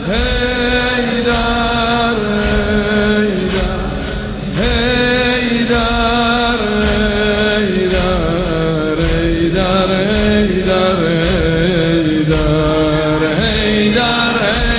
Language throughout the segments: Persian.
حیدر حیدر حیدر حیدر حیدر حیدر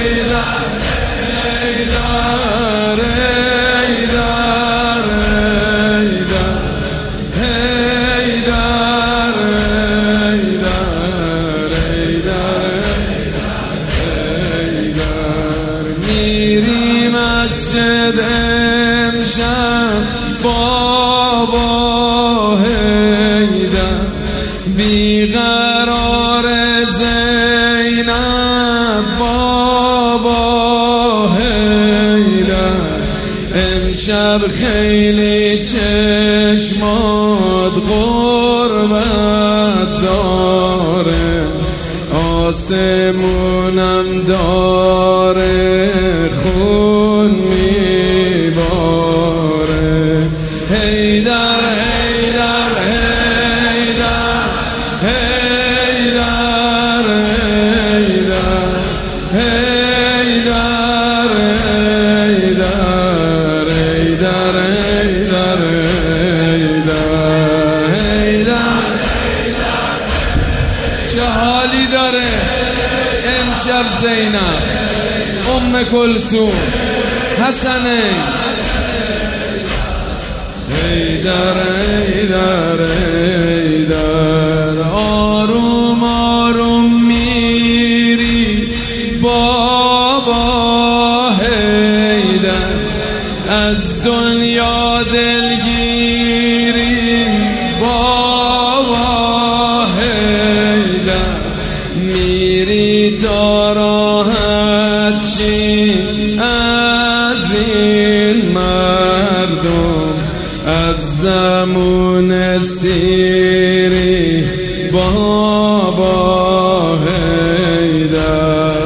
مسجد امشب بابا حیدر بیقرار زینب بابا حیدر امشب خیلی چشمات غربت داره آسمونم داره خون میباره حیدر حیدر حیدر حیدر حیدر حیدر حیدر حیدر حیدر چه حالی داره امشب زینب ام کلثوم حسنین حیدر حیدر حیدر آروم آروم میری بابا حیدر از دنیا دلگیری بابا حیدر میری تا راحت شی از این مردم از زمون سیری بابا حیدر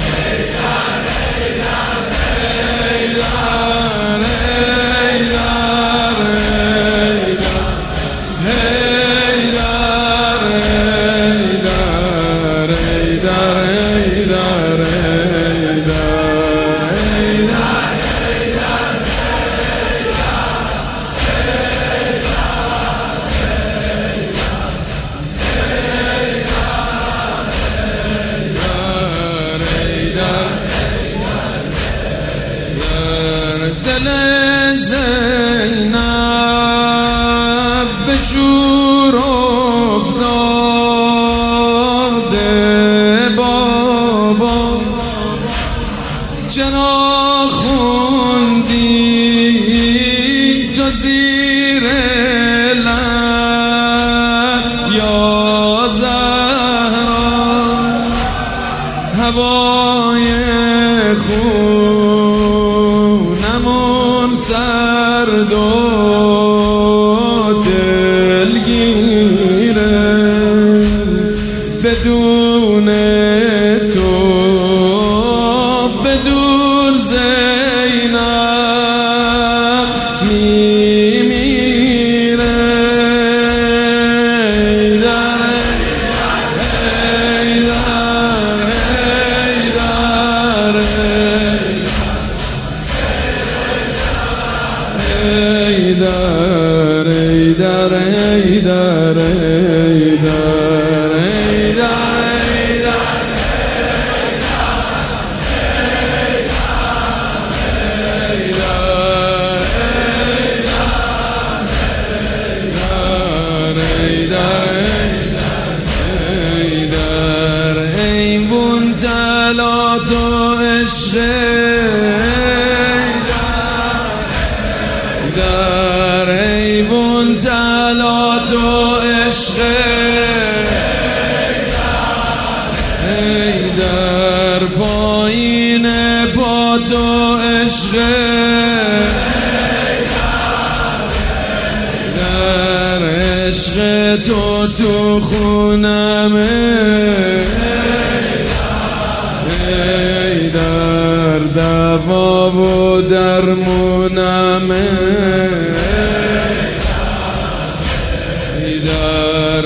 دل زینب به شور افتاده بابا چرا خوندی تو زیر لب یا زهرا هوای خونمون سرد و دلگیره بدون تو بدون زینب میمیره حیدر حیدر حیدر ایوون جلات و عشق در ایوون جلات و عشق در پایین با تو عشق در عشق تو خونمه در دوا و درمونمه در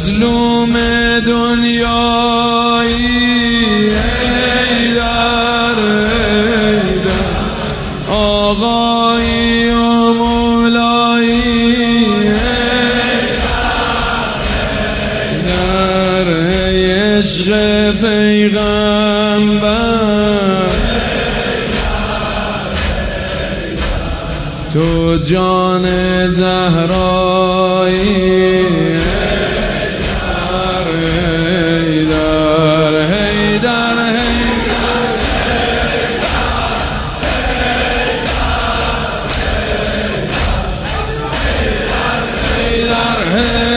مظلوم دنیایی در آقایی و مولایی در عشق پیغمبر تو جان زهرایی Hey